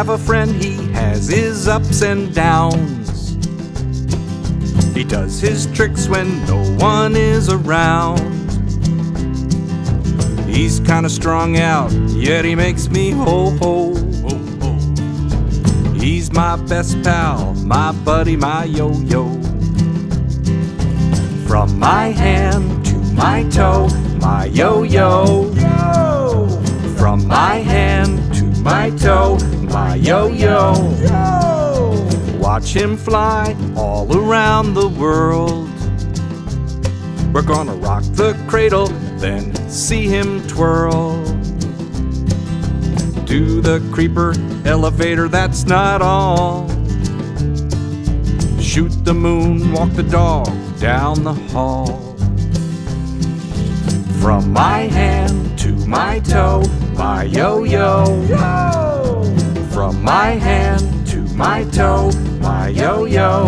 have a friend, he has his ups and downs. He does his tricks when no one is around. He's kinda strung out, yet he makes me ho-ho. He's my best pal, my buddy, my yo-yo. From my hand to my toe, my yo-yo. From my hand to my toe, my yo-yo. Watch him fly all around the world. We're gonna rock the cradle, then see him twirl. Do the creeper elevator, that's not all. Shoot the moon, walk the dog down the hall. From my hand to my toe, my yo-yo. From my hand to my toe, my yo-yo.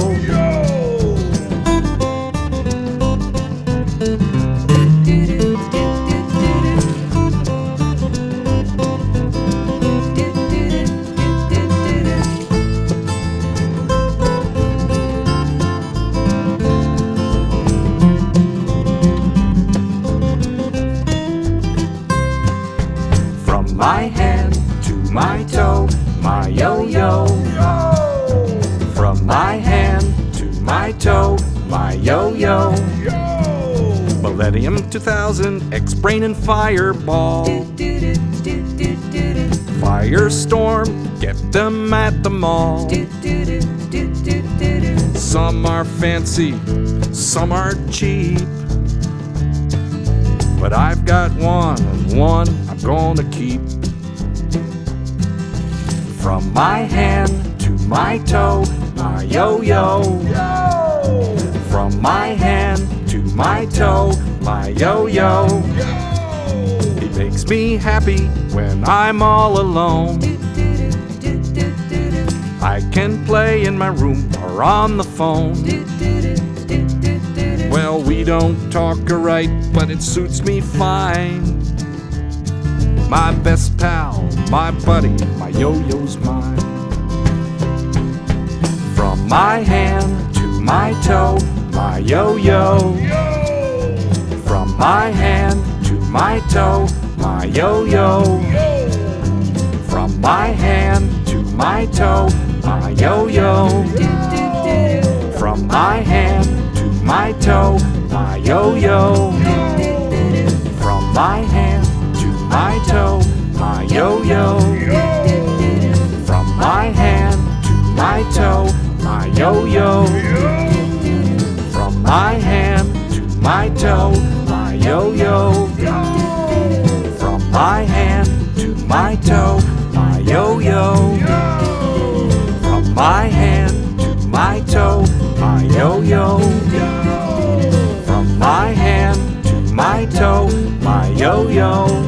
From my hand to my toe, my yo-yo. From my hand to my toe, my yo-yo. Millennium 2000, X-Brain and Fireball. Firestorm, get them at the mall. Some are fancy, some are cheap, but I've got one, and one I'm gonna keep. From my hand to my toe, my yo-yo. From my hand to my toe, my yo-yo. He makes me happy when I'm all alone. I can play in my room or on the phone. Well, we don't talk right, but it suits me fine. My best pal, my buddy, my yo-yo's mine. From my hand to my toe, my yo-yo. From my hand to my toe, my yo-yo. From my hand to my toe, my yo-yo. From my hand to my toe, my yo-yo. From my hand to my toe, my yo-yo. From my hand to my toe, my yo-yo. From my hand to my toe, my yo-yo. From my hand to my toe, my yo-yo. From my hand to my toe, my yo-yo. From my hand to my toe, my yo-yo.